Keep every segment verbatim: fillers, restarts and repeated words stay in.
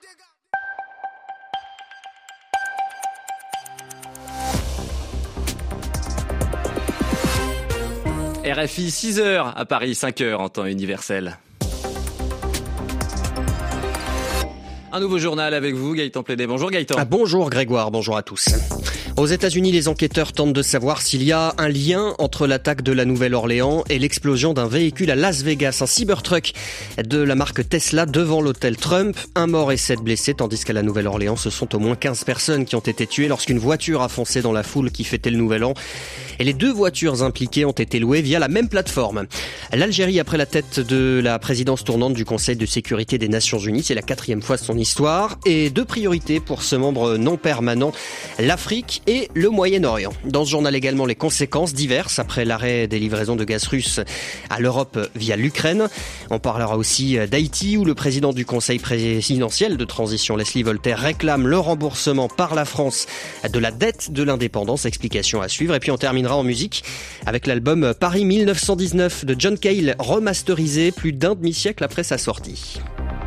R F I six heures à Paris, cinq heures en temps universel. Un nouveau journal avec vous, Gaëtan Plédé. Bonjour Gaëtan. Ah, bonjour Grégoire, bonjour à tous. Aux États-Unis, les enquêteurs tentent de savoir s'il y a un lien entre l'attaque de la Nouvelle-Orléans et l'explosion d'un véhicule à Las Vegas, un Cybertruck de la marque Tesla devant l'hôtel Trump. Un mort et sept blessés, tandis qu'à la Nouvelle-Orléans, ce sont au moins quinze personnes qui ont été tuées lorsqu'une voiture a foncé dans la foule qui fêtait le Nouvel An. Et les deux voitures impliquées ont été louées via la même plateforme. L'Algérie a pris la tête de la présidence tournante du Conseil de sécurité des Nations Unies. C'est la quatrième fois de son histoire. Et deux priorités pour ce membre non permanent, l'Afrique et le Moyen-Orient. Dans ce journal également, les conséquences diverses après l'arrêt des livraisons de gaz russe à l'Europe via l'Ukraine. On parlera aussi d'Haïti où le président du Conseil présidentiel de transition, Leslie Voltaire, réclame le remboursement par la France de la dette de l'indépendance. Explication à suivre. Et puis on terminera en musique avec l'album Paris mille neuf cent dix-neuf de John Cale, remasterisé plus d'un demi-siècle après sa sortie.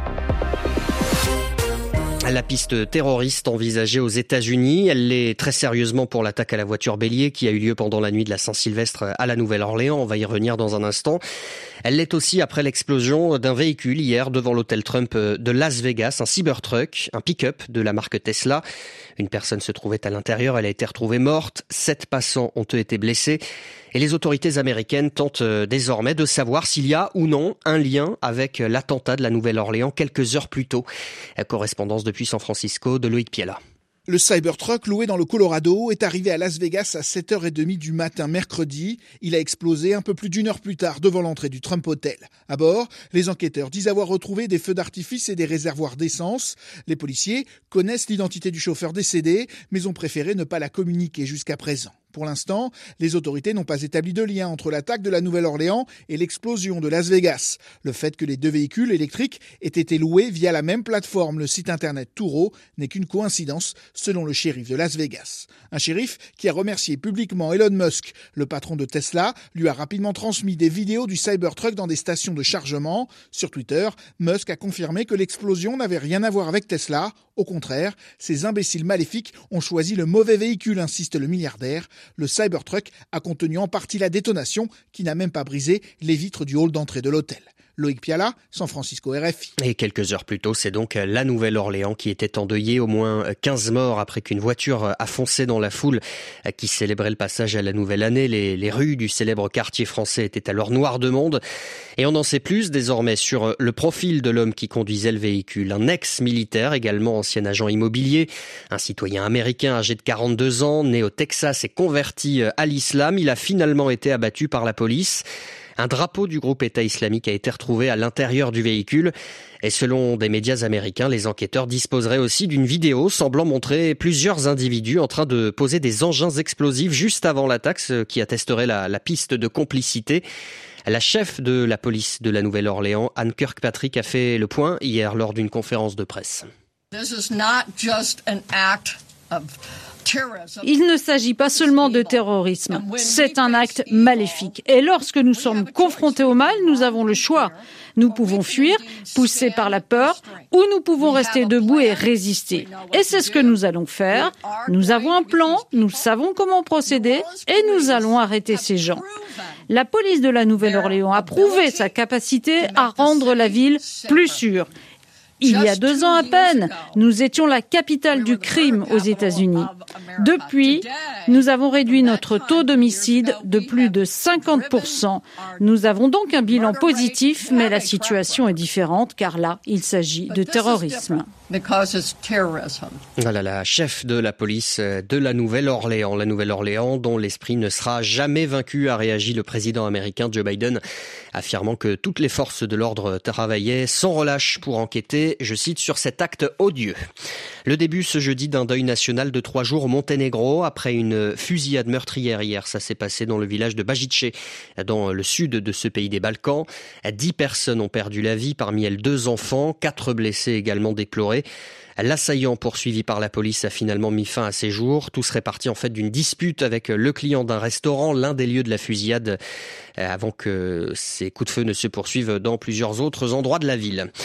La piste terroriste envisagée aux États-Unis, elle l'est très sérieusement pour l'attaque à la voiture bélier qui a eu lieu pendant la nuit de la Saint-Sylvestre à la Nouvelle-Orléans. On va y revenir dans un instant. Elle l'est aussi après l'explosion d'un véhicule hier devant l'hôtel Trump de Las Vegas, un Cybertruck, un pick-up de la marque Tesla. Une personne se trouvait à l'intérieur, elle a été retrouvée morte. Sept passants ont été blessés. Et les autorités américaines tentent désormais de savoir s'il y a ou non un lien avec l'attentat de la Nouvelle-Orléans quelques heures plus tôt. Correspondance depuis San Francisco de Loïc Piala. Le Cybertruck loué dans le Colorado est arrivé à Las Vegas à sept heures trente du matin mercredi. Il a explosé un peu plus d'une heure plus tard devant l'entrée du Trump Hotel. À bord, les enquêteurs disent avoir retrouvé des feux d'artifice et des réservoirs d'essence. Les policiers connaissent l'identité du chauffeur décédé, mais ont préféré ne pas la communiquer jusqu'à présent. Pour l'instant, les autorités n'ont pas établi de lien entre l'attaque de la Nouvelle-Orléans et l'explosion de Las Vegas. Le fait que les deux véhicules électriques aient été loués via la même plateforme, le site internet Turo, n'est qu'une coïncidence, selon le shérif de Las Vegas. Un shérif qui a remercié publiquement Elon Musk. Le patron de Tesla lui a rapidement transmis des vidéos du Cybertruck dans des stations de chargement. Sur Twitter, Musk a confirmé que l'explosion n'avait rien à voir avec Tesla. Au contraire, ces imbéciles maléfiques ont choisi le mauvais véhicule, insiste le milliardaire. Le Cybertruck a contenu en partie la détonation qui n'a même pas brisé les vitres du hall d'entrée de l'hôtel. Loïc Piala, San Francisco R F I. Et quelques heures plus tôt, c'est donc la Nouvelle-Orléans qui était endeuillée. Au moins quinze morts après qu'une voiture a foncé dans la foule qui célébrait le passage à la nouvelle année. Les, les rues du célèbre quartier français étaient alors noires de monde. Et on en sait plus désormais sur le profil de l'homme qui conduisait le véhicule. Un ex-militaire, également ancien agent immobilier, un citoyen américain âgé de quarante-deux ans, né au Texas et converti à l'islam. Il a finalement été abattu par la police. Un drapeau du groupe État islamique a été retrouvé à l'intérieur du véhicule. Et selon des médias américains, les enquêteurs disposeraient aussi d'une vidéo semblant montrer plusieurs individus en train de poser des engins explosifs juste avant l'attaque, ce qui attesterait la, la piste de complicité. La chef de la police de la Nouvelle-Orléans, Anne Kirkpatrick, a fait le point hier lors d'une conférence de presse. This is not just an act of Il ne s'agit pas seulement de terrorisme, c'est un acte maléfique. Et lorsque nous sommes confrontés au mal, nous avons le choix. Nous pouvons fuir, poussés par la peur, ou nous pouvons rester debout et résister. Et c'est ce que nous allons faire. Nous avons un plan, nous savons comment procéder, et nous allons arrêter ces gens. La police de la Nouvelle-Orléans a prouvé sa capacité à rendre la ville plus sûre. Il y a deux ans à peine, nous étions la capitale du crime aux États-Unis. Depuis, nous avons réduit notre taux d'homicide de plus de cinquante pour cent. Nous avons donc un bilan positif, mais la situation est différente car là, il s'agit de terrorisme. Voilà la chef de la police de la Nouvelle-Orléans. La Nouvelle-Orléans dont l'esprit ne sera jamais vaincu, a réagi le président américain Joe Biden, affirmant que toutes les forces de l'ordre travaillaient sans relâche pour enquêter, je cite, sur cet acte odieux. Le début ce jeudi d'un deuil national de trois jours au Monténégro après une fusillade meurtrière hier. Ça s'est passé dans le village de Bajice, dans le sud de ce pays des Balkans. Dix personnes ont perdu la vie, parmi elles deux enfants, quatre blessés également déplorés. L'assaillant poursuivi par la police a finalement mis fin à ses jours. Tout serait parti en fait d'une dispute avec le client d'un restaurant, l'un des lieux de la fusillade, avant que ces coups de feu ne se poursuivent dans plusieurs autres endroits de la ville.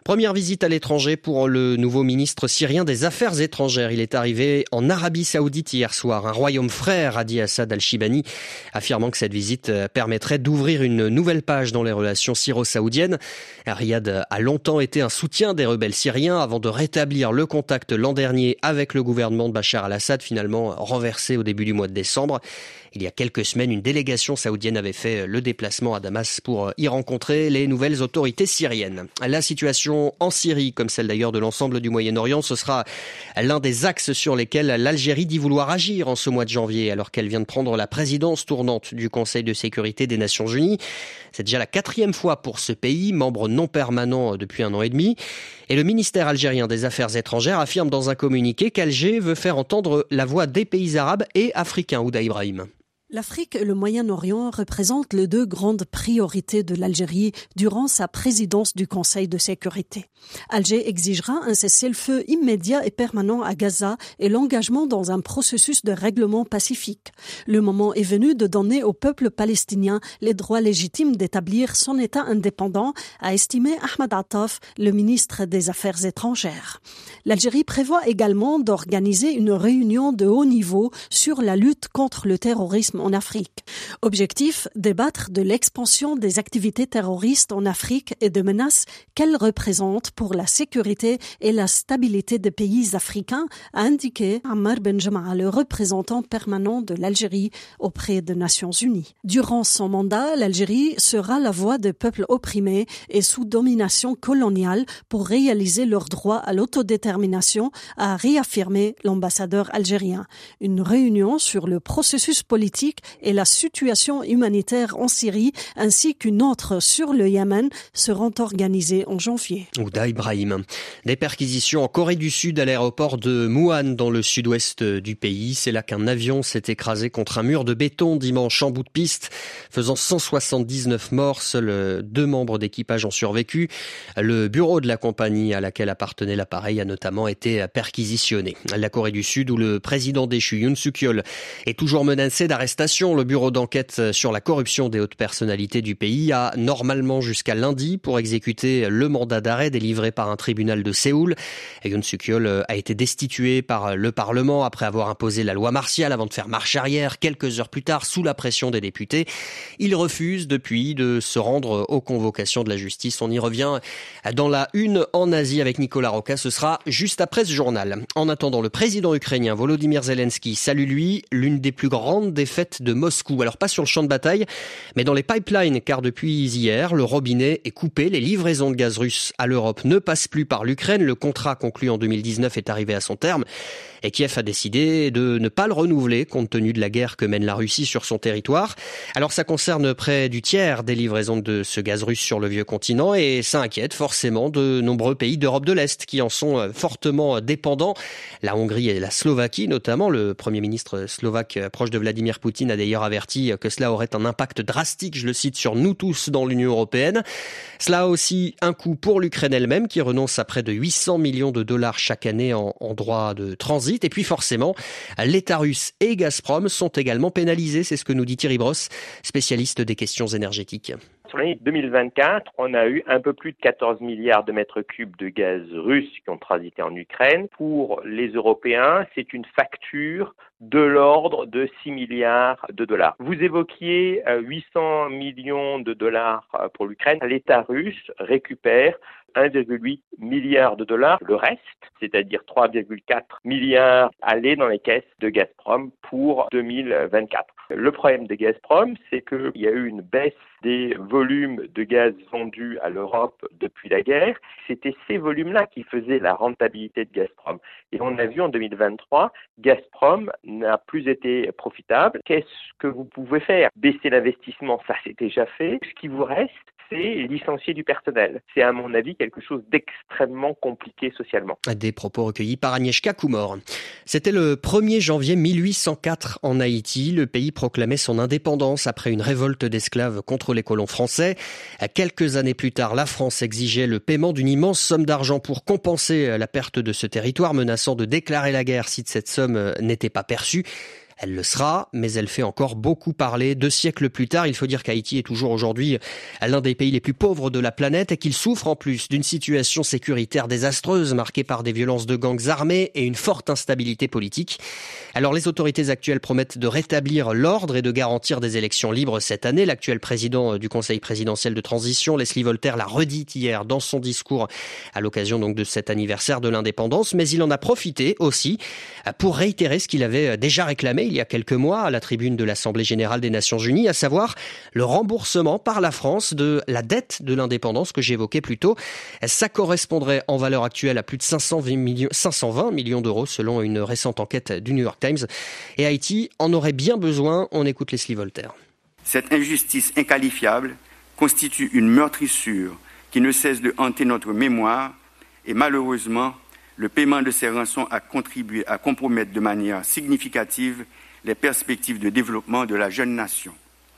Première visite à l'étranger pour le nouveau ministre syrien des Affaires étrangères. Il est arrivé en Arabie Saoudite hier soir. Un royaume frère, a dit Assad al-Shibani, affirmant que cette visite permettrait d'ouvrir une nouvelle page dans les relations syro-saoudiennes. Riyad a longtemps été un soutien des rebelles syriens avant de rétablir le contact l'an dernier avec le gouvernement de Bachar al-Assad, finalement renversé au début du mois de décembre. Il y a quelques semaines, une délégation saoudienne avait fait le déplacement à Damas pour y rencontrer les nouvelles autorités syriennes. La situation en Syrie, comme celle d'ailleurs de l'ensemble du Moyen-Orient, ce sera l'un des axes sur lesquels l'Algérie dit vouloir agir en ce mois de janvier, alors qu'elle vient de prendre la présidence tournante du Conseil de sécurité des Nations Unies. C'est déjà la quatrième fois pour ce pays, membre non permanent depuis un an et demi. Et le ministère algérien des Affaires étrangères affirme dans un communiqué qu'Alger veut faire entendre la voix des pays arabes et africains. Ouda Ibrahim. L'Afrique et le Moyen-Orient représentent les deux grandes priorités de l'Algérie durant sa présidence du Conseil de sécurité. Alger exigera un cessez-le-feu immédiat et permanent à Gaza et l'engagement dans un processus de règlement pacifique. Le moment est venu de donner au peuple palestinien les droits légitimes d'établir son État indépendant, a estimé Ahmed Attaf, le ministre des Affaires étrangères. L'Algérie prévoit également d'organiser une réunion de haut niveau sur la lutte contre le terrorisme en Afrique. Objectif, débattre de l'expansion des activités terroristes en Afrique et de menaces qu'elles représentent pour la sécurité et la stabilité des pays africains, a indiqué Ammar Benjama, le représentant permanent de l'Algérie auprès des Nations Unies. Durant son mandat, l'Algérie sera la voix des peuples opprimés et sous domination coloniale pour réaliser leur droit à l'autodétermination, a réaffirmé l'ambassadeur algérien. Une réunion sur le processus politique et la situation humanitaire en Syrie, ainsi qu'une autre sur le Yémen, seront organisées en janvier. Ouda Ibrahim. Des perquisitions en Corée du Sud à l'aéroport de Muan dans le sud-ouest du pays. C'est là qu'un avion s'est écrasé contre un mur de béton dimanche en bout de piste, faisant cent soixante-dix-neuf morts. Seuls deux membres d'équipage ont survécu. Le bureau de la compagnie à laquelle appartenait l'appareil a notamment été perquisitionné. La Corée du Sud, où le président déchu Yoon Suk-yeol est toujours menacé d'arrestation. Le bureau d'enquête sur la corruption des hautes personnalités du pays a normalement jusqu'à lundi pour exécuter le mandat d'arrêt délivré par un tribunal de Séoul. Yoon Suk-yeol a été destitué par le Parlement après avoir imposé la loi martiale avant de faire marche arrière quelques heures plus tard sous la pression des députés. Il refuse depuis de se rendre aux convocations de la justice. On y revient dans la une en Asie avec Nicolas Roca. Ce sera juste après ce journal. En attendant, le président ukrainien Volodymyr Zelensky salue lui l'une des plus grandes défaites de Moscou. Alors pas sur le champ de bataille, mais dans les pipelines, car depuis hier, le robinet est coupé. Les livraisons de gaz russe à l'Europe ne passent plus par l'Ukraine. Le contrat conclu en deux mille dix-neuf est arrivé à son terme et Kiev a décidé de ne pas le renouveler compte tenu de la guerre que mène la Russie sur son territoire. Alors ça concerne près du tiers des livraisons de ce gaz russe sur le vieux continent et ça inquiète forcément de nombreux pays d'Europe de l'Est qui en sont fortement dépendants. La Hongrie et la Slovaquie notamment. Le Premier ministre slovaque proche de Vladimir Poutine a d'ailleurs averti que cela aurait un impact drastique, je le cite, sur nous tous dans l'Union européenne. Cela a aussi un coût pour l'Ukraine elle-même qui renonce à près de huit cents millions de dollars chaque année en, en droits de transit. Et puis forcément, l'État russe et Gazprom sont également pénalisés. C'est ce que nous dit Thierry Brosse, spécialiste des questions énergétiques. Sur l'année deux mille vingt-quatre, on a eu un peu plus de quatorze milliards de mètres cubes de gaz russe qui ont transité en Ukraine. Pour les Européens, c'est une facture de l'ordre de six milliards de dollars. Vous évoquiez huit cents millions de dollars pour l'Ukraine. L'État russe récupère un virgule huit milliard de dollars. Le reste, c'est-à-dire trois virgule quatre milliards, allait dans les caisses de Gazprom pour deux mille vingt-quatre. Le problème de Gazprom, c'est qu'il y a eu une baisse des volumes de gaz vendus à l'Europe depuis la guerre. C'était ces volumes-là qui faisaient la rentabilité de Gazprom. Et on a vu en deux mille vingt-trois, Gazprom n'a plus été profitable. Qu'est-ce que vous pouvez faire? Baisser l'investissement, ça c'est déjà fait. Ce qui vous reste, c'est licencier du personnel. C'est à mon avis quelque chose d'extrêmement compliqué socialement. Des propos recueillis par Agnieszka Kumor. C'était le premier janvier mille huit cent quatre en Haïti. Le pays proclamait son indépendance après une révolte d'esclaves contre les colons français. Quelques années plus tard, la France exigeait le paiement d'une immense somme d'argent pour compenser la perte de ce territoire, menaçant de déclarer la guerre si cette somme n'était pas perçue. Elle le sera, mais elle fait encore beaucoup parler. Deux siècles plus tard, il faut dire qu'Haïti est toujours aujourd'hui l'un des pays les plus pauvres de la planète et qu'il souffre en plus d'une situation sécuritaire désastreuse marquée par des violences de gangs armés et une forte instabilité politique. Alors les autorités actuelles promettent de rétablir l'ordre et de garantir des élections libres cette année. L'actuel président du Conseil présidentiel de transition, Leslie Voltaire, l'a redit hier dans son discours à l'occasion donc de cet anniversaire de l'indépendance, mais il en a profité aussi pour réitérer ce qu'il avait déjà réclamé il y a quelques mois à la tribune de l'Assemblée générale des Nations unies, à savoir le remboursement par la France de la dette de l'indépendance que j'évoquais plus tôt. Ça correspondrait en valeur actuelle à plus de cinq cent vingt millions d'euros selon une récente enquête du New York Times. Et Haïti en aurait bien besoin. On écoute Leslie Voltaire. Cette injustice inqualifiable constitue une meurtrissure qui ne cesse de hanter notre mémoire et malheureusement, le paiement de ces rançons a contribué à compromettre de manière significative les perspectives de développement de la jeune nation.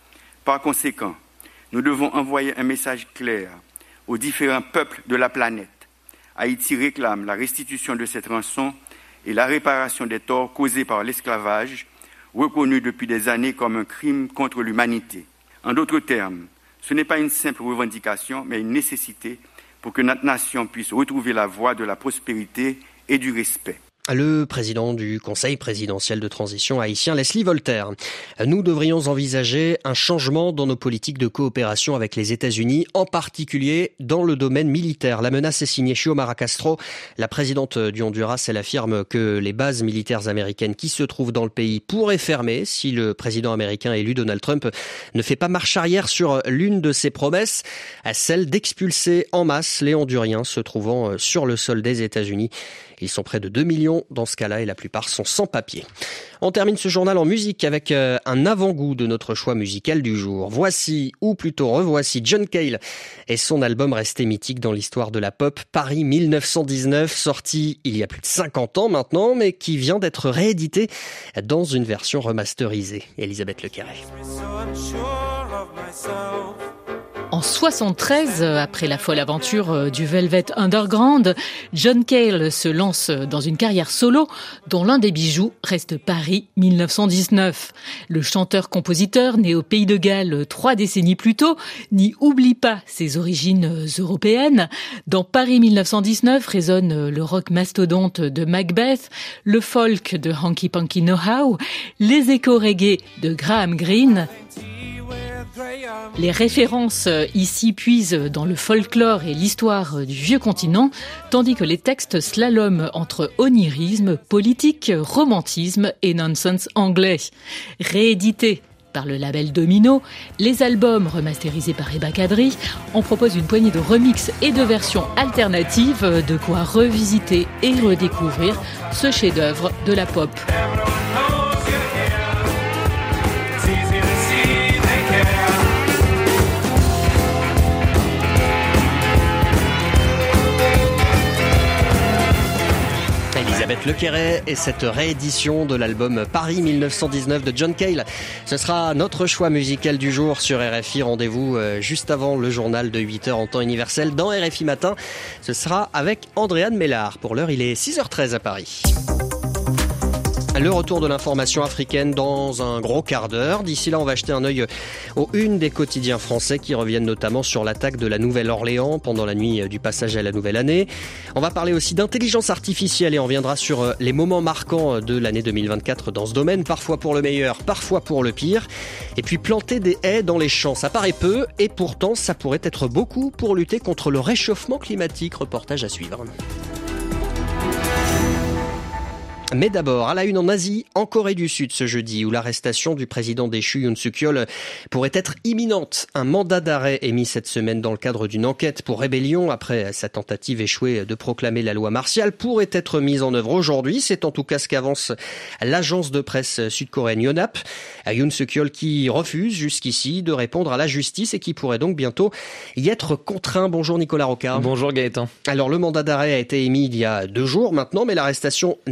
Par conséquent, nous devons envoyer un message clair aux différents peuples de la planète. Haïti réclame la restitution de cette rançon et la réparation des torts causés par l'esclavage, reconnu depuis des années comme un crime contre l'humanité. En d'autres termes, ce n'est pas une simple revendication, mais une nécessité pour que notre nation puisse retrouver la voie de la prospérité et du respect. Le président du Conseil présidentiel de transition haïtien, Leslie Voltaire. Nous devrions envisager un changement dans nos politiques de coopération avec les États-Unis, en particulier dans le domaine militaire. La menace est signée Xiomara Castro. La présidente du Honduras, elle affirme que les bases militaires américaines qui se trouvent dans le pays pourraient fermer si le président américain élu Donald Trump ne fait pas marche arrière sur l'une de ses promesses, celle d'expulser en masse les Honduriens se trouvant sur le sol des États-Unis. Ils sont près de deux millions dans ce cas-là et la plupart sont sans papier. On termine ce journal en musique avec un avant-goût de notre choix musical du jour. Voici, ou plutôt revoici, John Cale et son album resté mythique dans l'histoire de la pop, Paris mille neuf cent dix-neuf, sorti il y a plus de cinquante ans maintenant, mais qui vient d'être réédité dans une version remasterisée. Elisabeth Lequerret. En soixante-treize, après la folle aventure du Velvet Underground, John Cale se lance dans une carrière solo dont l'un des bijoux reste Paris mille neuf cent dix-neuf. Le chanteur-compositeur, né au Pays de Galles trois décennies plus tôt, n'y oublie pas ses origines européennes. Dans Paris mille neuf cent dix-neuf résonne le rock mastodonte de Macbeth, le folk de Hanky Panky Know How, les échos reggae de Graham Greene. Les références ici puisent dans le folklore et l'histoire du vieux continent, tandis que les textes slaloment entre onirisme, politique, romantisme et nonsense anglais. Réédités par le label Domino, les albums remasterisés par Ebba Kadri en proposent une poignée de remixes et de versions alternatives, de quoi revisiter et redécouvrir ce chef-d'œuvre de la pop. Elisabeth Lequerret et cette réédition de l'album Paris mille neuf cent dix-neuf de John Cale. Ce sera notre choix musical du jour sur R F I. Rendez-vous juste avant le journal de huit heures en temps universel dans R F I Matin. Ce sera avec Andréane Mellard. Pour l'heure, il est six heures treize à Paris. Le retour de l'information africaine dans un gros quart d'heure. D'ici là, on va jeter un œil aux unes des quotidiens français qui reviennent notamment sur l'attaque de la Nouvelle-Orléans pendant la nuit du passage à la nouvelle année. On va parler aussi d'intelligence artificielle et on reviendra sur les moments marquants de l'année deux mille vingt-quatre dans ce domaine, parfois pour le meilleur, parfois pour le pire. Et puis planter des haies dans les champs, ça paraît peu et pourtant ça pourrait être beaucoup pour lutter contre le réchauffement climatique. Reportage à suivre. Mais d'abord, à la une en Asie, en Corée du Sud ce jeudi, où l'arrestation du président déchu Yoon Suk-yeol pourrait être imminente. Un mandat d'arrêt émis cette semaine dans le cadre d'une enquête pour rébellion après sa tentative échouée de proclamer la loi martiale pourrait être mise en œuvre aujourd'hui. C'est en tout cas ce qu'avance l'agence de presse sud-coréenne Yonhap. Yoon Suk-yeol qui refuse jusqu'ici de répondre à la justice et qui pourrait donc bientôt y être contraint. Bonjour Nicolas Rocard. Bonjour Gaëtan. Alors le mandat d'arrêt a été émis il y a deux jours maintenant, mais l'arrestation n'a toujours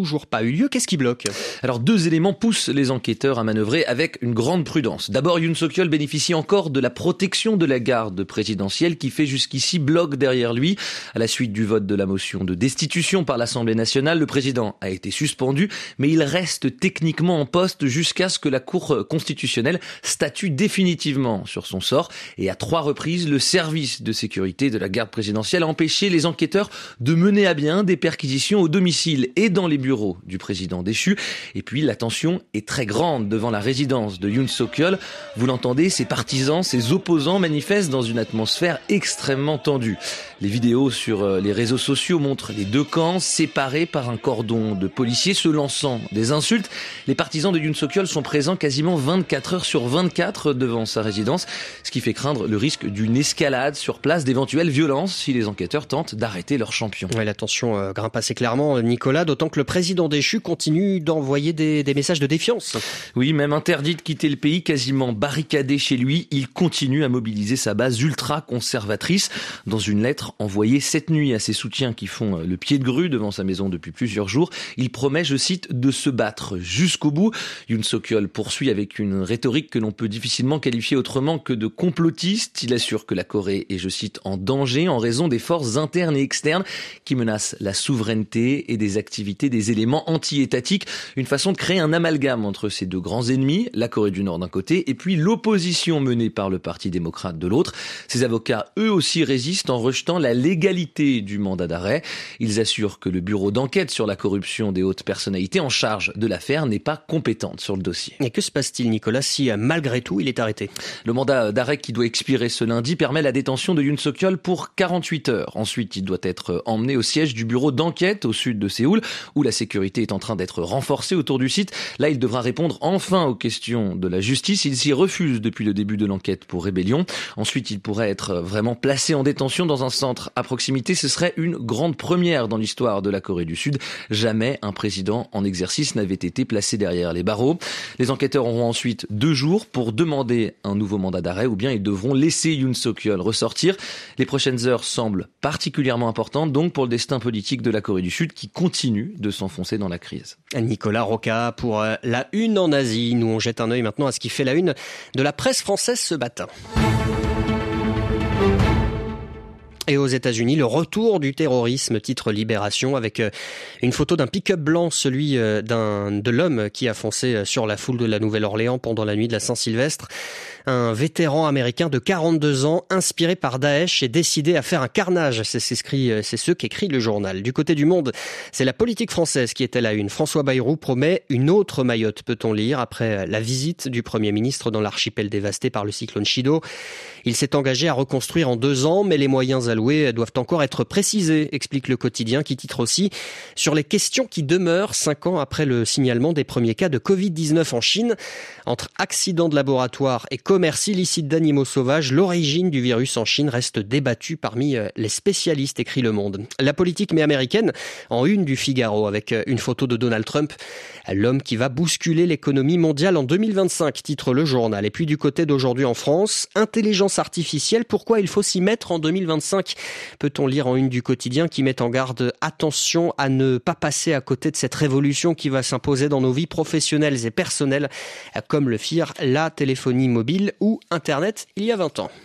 toujours pas eu lieu. Qu'est-ce qui bloque ? Alors deux éléments poussent les enquêteurs à manœuvrer avec une grande prudence. D'abord, Yoon Suk-yeol bénéficie encore de la protection de la garde présidentielle qui fait jusqu'ici bloc derrière lui. À la suite du vote de la motion de destitution par l'Assemblée nationale, le président a été suspendu, mais il reste techniquement en poste jusqu'à ce que la Cour constitutionnelle statue définitivement sur son sort. Et à trois reprises, le service de sécurité de la garde présidentielle a empêché les enquêteurs de mener à bien des perquisitions au domicile et dans les bureaux du président déchu. Et puis la tension est très grande devant la résidence de Yoon Suk-yeol. Vous l'entendez, ses partisans, ses opposants manifestent dans une atmosphère extrêmement tendue. Les vidéos sur les réseaux sociaux montrent les deux camps séparés par un cordon de policiers se lançant des insultes. Les partisans de Yoon Suk-yeol sont présents quasiment vingt-quatre heures sur vingt-quatre devant sa résidence, ce qui fait craindre le risque d'une escalade sur place, d'éventuelles violences si les enquêteurs tentent d'arrêter leur champion. Ouais, la tension euh, grimpe assez clairement, Nicolas, d'autant que le président déchu continue d'envoyer des, des messages de défiance. Oui, même interdit de quitter le pays, quasiment barricadé chez lui, il continue à mobiliser sa base ultra-conservatrice. Dans une lettre envoyée cette nuit à ses soutiens qui font le pied de grue devant sa maison depuis plusieurs jours, il promet, je cite, de se battre jusqu'au bout. Yoon Suk-yeol poursuit avec une rhétorique que l'on peut difficilement qualifier autrement que de complotiste. Il assure que la Corée est, je cite, en danger en raison des forces internes et externes qui menacent la souveraineté et des activités des éléments anti-étatiques. Une façon de créer un amalgame entre ces deux grands ennemis, la Corée du Nord d'un côté et puis l'opposition menée par le Parti démocrate de l'autre. Ses avocats, eux aussi, résistent en rejetant la légalité du mandat d'arrêt. Ils assurent que le bureau d'enquête sur la corruption des hautes personnalités en charge de l'affaire n'est pas compétente sur le dossier. Et que se passe-t-il, Nicolas, si malgré tout il est arrêté ? Le mandat d'arrêt qui doit expirer ce lundi permet la détention de Yoon Suk-yeol pour quarante-huit heures. Ensuite, il doit être emmené au siège du bureau d'enquête au sud de Séoul, où la sécurité est en train d'être renforcée autour du site. Là, il devra répondre enfin aux questions de la justice. Il s'y refuse depuis le début de l'enquête pour rébellion. Ensuite, il pourrait être vraiment placé en détention dans un centre à proximité. Ce serait une grande première dans l'histoire de la Corée du Sud. Jamais un président en exercice n'avait été placé derrière les barreaux. Les enquêteurs auront ensuite deux jours pour demander un nouveau mandat d'arrêt ou bien ils devront laisser Yoon Suk-yeol ressortir. Les prochaines heures semblent particulièrement importantes donc pour le destin politique de la Corée du Sud qui continue de s'enfoncer dans la crise. Nicolas Roca pour la une en Asie. Nous on jette un œil maintenant à ce qui fait la une de la presse française ce matin. Et aux États-Unis, le retour du terrorisme, titre Libération, avec une photo d'un pick-up blanc, celui d'un, de l'homme qui a foncé sur la foule de la Nouvelle-Orléans pendant la nuit de la Saint-Sylvestre. Un vétéran américain de quarante-deux ans, inspiré par Daesh, est décidé à faire un carnage. C'est, c'est, c'est, c'est ce qu'écrit le journal. Du côté du Monde, c'est la politique française qui est à la une. François Bayrou promet une autre Mayotte, peut-on lire, après la visite du Premier ministre dans l'archipel dévasté par le cyclone Chido. Il s'est engagé à reconstruire en deux ans, mais les moyens alloués doivent encore être précisés, explique le quotidien qui titre aussi sur les questions qui demeurent cinq ans après le signalement des premiers cas de covid dix-neuf en Chine. Entre accidents de laboratoire et commerce illicite d'animaux sauvages, l'origine du virus en Chine reste débattue parmi les spécialistes, écrit Le Monde. La politique mais américaine, en une du Figaro, avec une photo de Donald Trump, l'homme qui va bousculer l'économie mondiale en deux mille vingt-cinq, titre le journal. Et puis du côté d'aujourd'hui en France, intelligence artificielle, pourquoi il faut s'y mettre en deux mille vingt-cinq ? Peut-on lire en une du quotidien qui met en garde attention à ne pas passer à côté de cette révolution qui va s'imposer dans nos vies professionnelles et personnelles, comme le firent la téléphonie mobile ou Internet il y a vingt ans.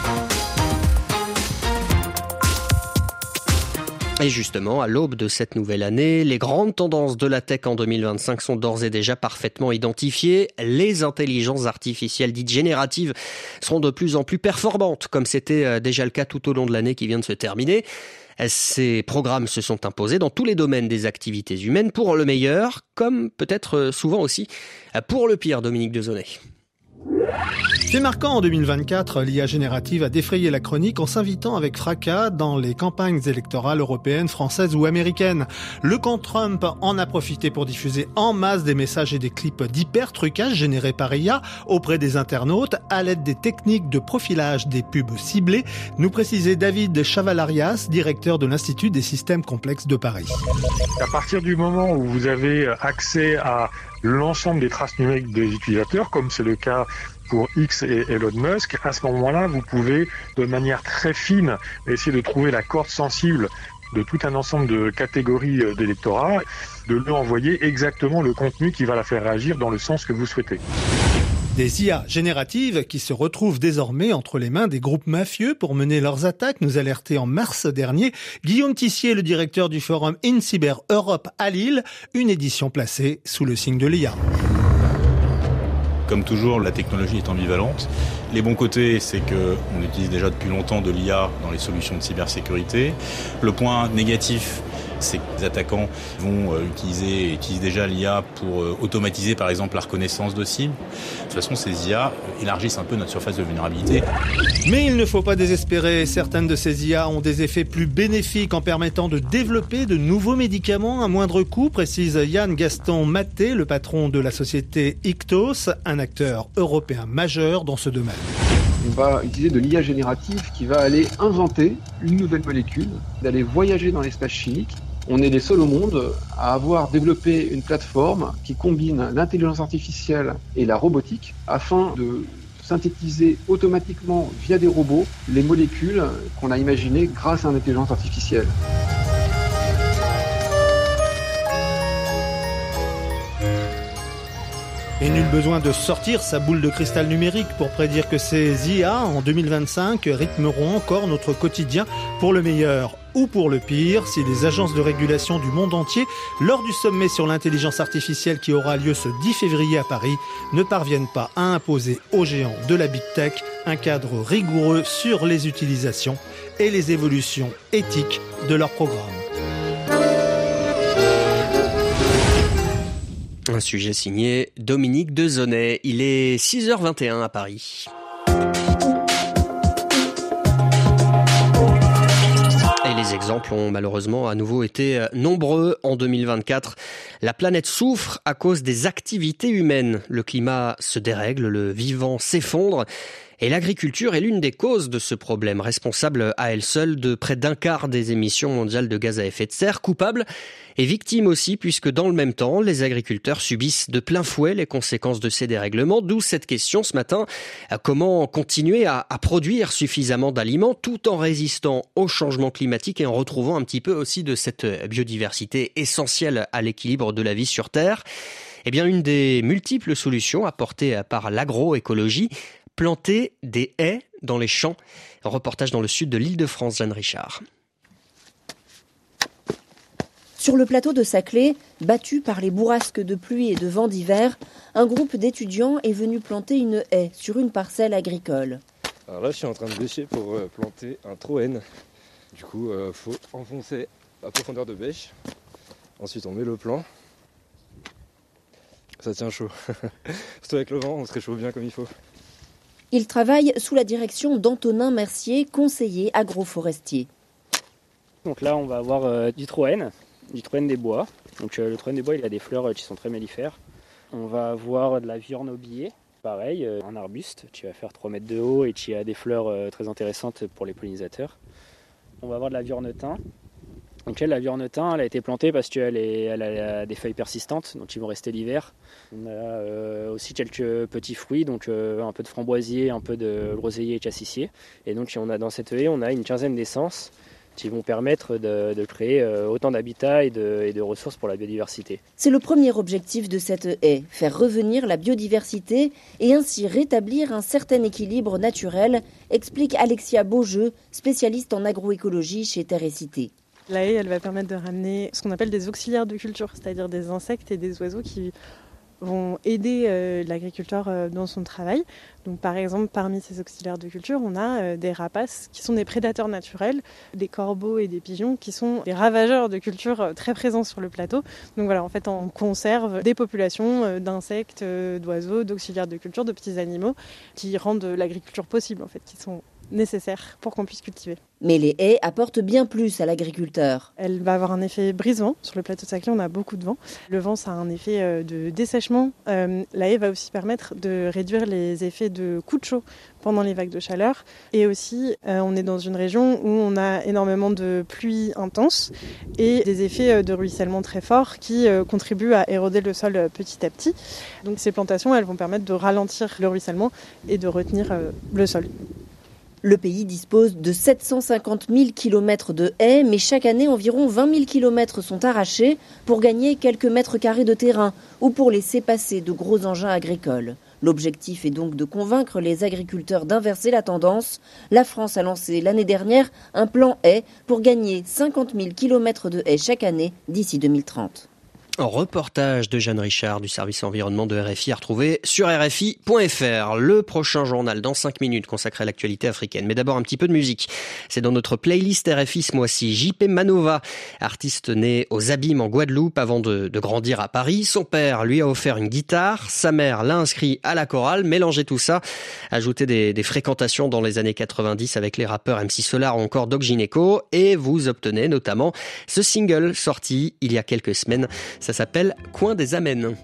Et justement, à l'aube de cette nouvelle année, les grandes tendances de la tech en deux mille vingt-cinq sont d'ores et déjà parfaitement identifiées. Les intelligences artificielles dites génératives seront de plus en plus performantes, comme c'était déjà le cas tout au long de l'année qui vient de se terminer. Ces programmes se sont imposés dans tous les domaines des activités humaines, pour le meilleur, comme peut-être souvent aussi pour le pire, Dominique Dezonnet. C'est marquant, en deux mille vingt-quatre, l'I A générative a défrayé la chronique en s'invitant avec fracas dans les campagnes électorales européennes, françaises ou américaines. Le camp Trump en a profité pour diffuser en masse des messages et des clips d'hyper-trucage générés par I A auprès des internautes à l'aide des techniques de profilage des pubs ciblées, nous précisait David Chavalarias, directeur de l'Institut des systèmes complexes de Paris. À partir du moment où vous avez accès à l'ensemble des traces numériques des utilisateurs, comme c'est le cas pour X et Elon Musk, à ce moment-là, vous pouvez, de manière très fine, essayer de trouver la corde sensible de tout un ensemble de catégories d'électorat, de lui envoyer exactement le contenu qui va la faire réagir dans le sens que vous souhaitez. Des I A génératives qui se retrouvent désormais entre les mains des groupes mafieux pour mener leurs attaques, nous alertait en mars dernier Guillaume Tissier, le directeur du forum InCyber Europe à Lille, une édition placée sous le signe de l'I A. Comme toujours, la technologie est ambivalente. Les bons côtés, c'est qu'on utilise déjà depuis longtemps de l'I A dans les solutions de cybersécurité. Le point négatif, c'est que les attaquants vont euh, utiliser, utilisent déjà l'I A pour euh, automatiser par exemple la reconnaissance de cibles. De toute façon, ces I A élargissent un peu notre surface de vulnérabilité. Mais il ne faut pas désespérer. Certaines de ces I A ont des effets plus bénéfiques en permettant de développer de nouveaux médicaments à moindre coût, précise Yann Gaston Maté, le patron de la société Ictos, un acteur européen majeur dans ce domaine. On va utiliser de l'I A générative qui va aller inventer une nouvelle molécule, d'aller voyager dans l'espace chimique. On est les seuls au monde à avoir développé une plateforme qui combine l'intelligence artificielle et la robotique afin de synthétiser automatiquement via des robots les molécules qu'on a imaginées grâce à l'intelligence artificielle. Et nul besoin de sortir sa boule de cristal numérique pour prédire que ces I A, en deux mille vingt-cinq, rythmeront encore notre quotidien pour le meilleur ou pour le pire, si les agences de régulation du monde entier, lors du sommet sur l'intelligence artificielle qui aura lieu ce dix février à Paris, ne parviennent pas à imposer aux géants de la Big Tech un cadre rigoureux sur les utilisations et les évolutions éthiques de leurs programmes. Un sujet signé Dominique Dezonnet. Il est six heures vingt et un à Paris. Et les exemples ont malheureusement à nouveau été nombreux en deux mille vingt-quatre. La planète souffre à cause des activités humaines. Le climat se dérègle, le vivant s'effondre. Et l'agriculture est l'une des causes de ce problème, responsable à elle seule de près d'un quart des émissions mondiales de gaz à effet de serre, coupable et victime aussi, puisque dans le même temps, les agriculteurs subissent de plein fouet les conséquences de ces dérèglements. D'où cette question ce matin, comment continuer à, à produire suffisamment d'aliments tout en résistant au changement climatique et en retrouvant un petit peu aussi de cette biodiversité essentielle à l'équilibre de la vie sur Terre. Eh bien, une des multiples solutions apportées par l'agroécologie, planter des haies dans les champs. Reportage dans le sud de l'Île-de-France, Jeanne Richard. Sur le plateau de Saclay, battu par les bourrasques de pluie et de vent d'hiver, un groupe d'étudiants est venu planter une haie sur une parcelle agricole. Alors là, je suis en train de bêcher pour euh, planter un troène. Du coup, il euh, faut enfoncer à profondeur de bêche. Ensuite, on met le plant. Ça tient chaud. Surtout avec le vent, on se réchauffe bien comme il faut. Il travaille sous la direction d'Antonin Mercier, conseiller agroforestier. Donc là, on va avoir euh, du troène, du troène des bois. Donc euh, le troène des bois, il a des fleurs euh, qui sont très mellifères. On va avoir de la viorne aubillée, pareil, euh, un arbuste qui va faire trois mètres de haut et qui a des fleurs euh, très intéressantes pour les pollinisateurs. On va avoir de la viorne thym. Donc elle, la viorne thym, elle a été plantée parce qu'elle est, elle a des feuilles persistantes, donc ils vont rester l'hiver. On a euh, aussi quelques petits fruits, donc euh, un peu de framboisier, un peu de groseillier et cassissier. Et donc on a dans cette haie, on a une quinzaine d'essences qui vont permettre de, de créer euh, autant d'habitats et de, et de ressources pour la biodiversité. C'est le premier objectif de cette haie, faire revenir la biodiversité et ainsi rétablir un certain équilibre naturel, explique Alexia Beaujeu, spécialiste en agroécologie chez Terre et Cité. La haie, elle va permettre de ramener ce qu'on appelle des auxiliaires de culture, c'est-à-dire des insectes et des oiseaux qui vont aider euh, l'agriculteur euh, dans son travail. Donc, par exemple, parmi ces auxiliaires de culture, on a euh, des rapaces qui sont des prédateurs naturels, des corbeaux et des pigeons qui sont des ravageurs de culture euh, très présents sur le plateau. Donc voilà, en fait, on conserve des populations euh, d'insectes, euh, d'oiseaux, d'auxiliaires de culture, de petits animaux qui rendent l'agriculture possible, en fait, qui sont nécessaires pour qu'on puisse cultiver. Mais les haies apportent bien plus à l'agriculteur. Elle va avoir un effet brise-vent. Sur le plateau de Saclay, on a beaucoup de vent. Le vent, ça a un effet de dessèchement. Euh, la haie va aussi permettre de réduire les effets de coups de chaud pendant les vagues de chaleur. Et aussi, euh, on est dans une région où on a énormément de pluies intenses et des effets de ruissellement très forts qui euh, contribuent à éroder le sol petit à petit. Donc ces plantations, elles vont permettre de ralentir le ruissellement et de retenir euh, le sol. Le pays dispose de sept cent cinquante mille kilomètres de haies, mais chaque année, environ vingt mille kilomètres sont arrachés pour gagner quelques mètres carrés de terrain ou pour laisser passer de gros engins agricoles. L'objectif est donc de convaincre les agriculteurs d'inverser la tendance. La France a lancé l'année dernière un plan haies pour gagner cinquante mille kilomètres de haies chaque année d'ici deux mille trente. Un reportage de Jeanne Richard du service environnement de R F I à retrouver sur R F I point F R. Le prochain journal dans cinq minutes consacré à l'actualité africaine. Mais d'abord un petit peu de musique. C'est dans notre playlist R F I ce mois-ci. J P Manova, artiste né aux Abîmes en Guadeloupe avant de, de grandir à Paris. Son père lui a offert une guitare. Sa mère l'a inscrit à la chorale. Mélanger tout ça, ajouter des, des fréquentations dans les années quatre-vingt-dix avec les rappeurs M C Solar ou encore Doc Gineco. Et vous obtenez notamment ce single sorti il y a quelques semaines. Ça s'appelle Coin des Amènes.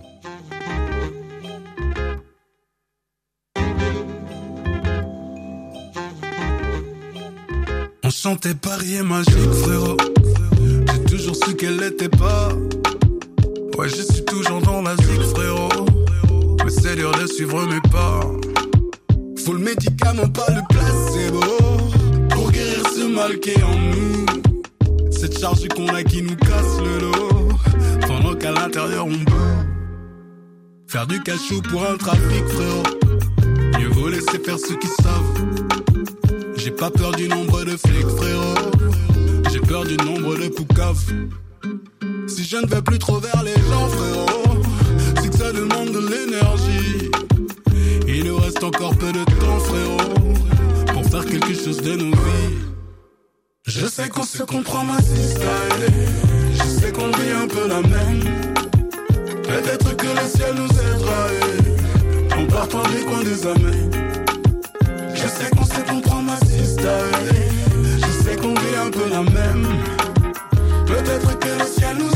On chantait Paris est magique, frérot. J'ai toujours su qu'elle l'était pas. Ouais, je suis toujours dans la zig, frérot. Mais c'est dur de suivre mes pas. Faut le médicament, pas le placebo. Pour guérir ce mal qui est en nous. Cette charge qu'on a qui nous casse le dos. Pendant qu'à l'intérieur on boue. Faire du cachou pour un trafic, frérot. Mieux vaut laisser faire ceux qui savent. J'ai pas peur du nombre de flics, frérot. J'ai peur du nombre de poucaves. Si je ne vais plus trop vers les gens, frérot, c'est que ça demande de l'énergie. Il nous reste encore peu de temps, frérot, pour faire quelque chose de nos vies. Je sais qu'on se comprend, ma sister. Je sais qu'on vit un peu la même. Peut-être que le ciel nous aidera en partant des coins des amènes. Je sais qu'on se comprend, ma sister. Je sais qu'on vit un peu la même. Peut-être que le ciel nous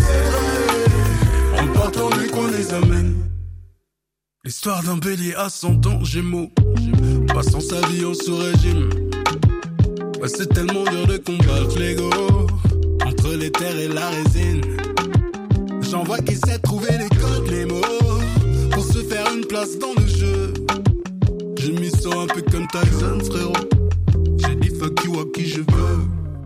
aidera en partant des coins des amènes. L'histoire d'un bélier ascendant Gémeaux, passant sa vie en sous-régime. Ouais, c'est tellement dur de combattre l'ego entre les terres et la résine. J'en vois qui sait trouver les codes, les mots pour se faire une place dans le jeu. Je m'y sens un peu comme Tyson, frérot. J'ai dit fuck you à qui je veux.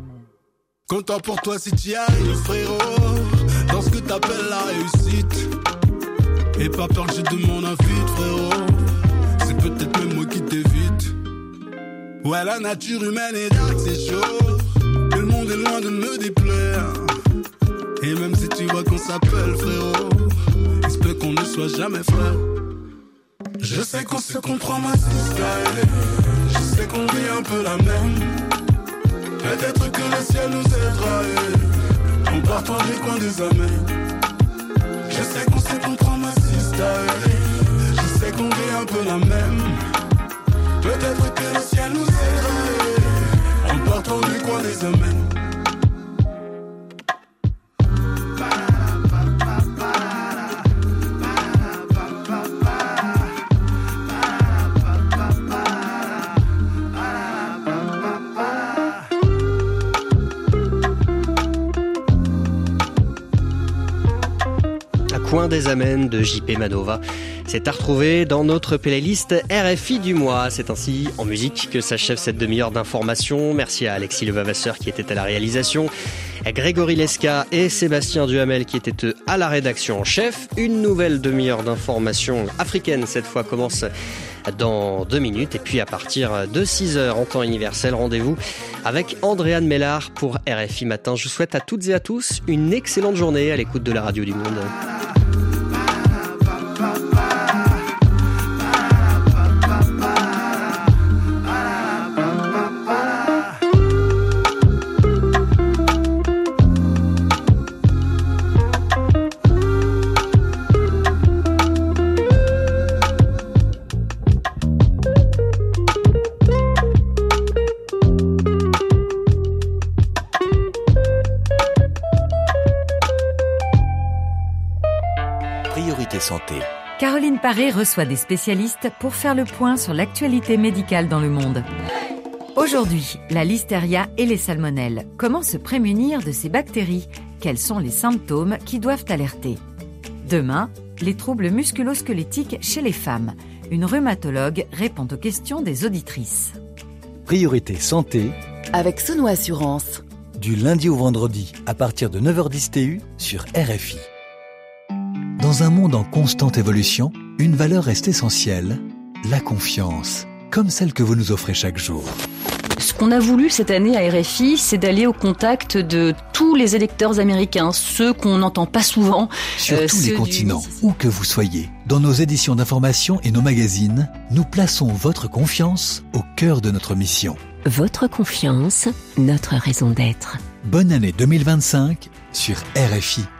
Content pour toi si t'y arrives, frérot, dans ce que t'appelles la réussite. Et pas peur que je demande un feat, frérot. C'est peut-être même moi qui t'évite. Ouais, la nature humaine est dark, c'est chaud. Mais le monde est loin de me déplaire. Et même si tu vois qu'on s'appelle, frérot, il se peut qu'on ne soit jamais frère. Je sais qu'on se comprend, ma sister. Je sais qu'on vit un peu la même. Peut-être que le ciel nous aidera en partant des coins des amènes. Je sais qu'on se comprend, ma sister. Je sais qu'on vit un peu la même. Peut-être que le ciel nous aidera en partant du coin des amènes. Coin des Amènes de J P Manova. C'est à retrouver dans notre playlist R F I du mois. C'est ainsi en musique que s'achève cette demi-heure d'information. Merci à Alexis Levavasseur qui était à la réalisation, à Grégory Lesca et Sébastien Duhamel qui étaient à la rédaction en chef. Une nouvelle demi-heure d'information africaine cette fois commence dans deux minutes. Et puis à partir de six heures en temps universel, rendez-vous avec Andréane Mellard pour R F I Matin. Je vous souhaite à toutes et à tous une excellente journée à l'écoute de la radio du monde. Santé. Caroline Paré reçoit des spécialistes pour faire le point sur l'actualité médicale dans le monde. Aujourd'hui, la listeria et les salmonelles. Comment se prémunir de ces bactéries? Quels sont les symptômes qui doivent alerter? Demain, les troubles musculo-squelettiques chez les femmes. Une rhumatologue répond aux questions des auditrices. Priorité santé avec Sono Assurance. Du lundi au vendredi à partir de neuf heures dix T U sur R F I. Dans un monde en constante évolution, une valeur reste essentielle, la confiance, comme celle que vous nous offrez chaque jour. Ce qu'on a voulu cette année à R F I, c'est d'aller au contact de tous les électeurs américains, ceux qu'on n'entend pas souvent. Sur euh, tous les continents, du... où que vous soyez, dans nos éditions d'information et nos magazines, nous plaçons votre confiance au cœur de notre mission. Votre confiance, notre raison d'être. Bonne année deux mille vingt-cinq sur R F I.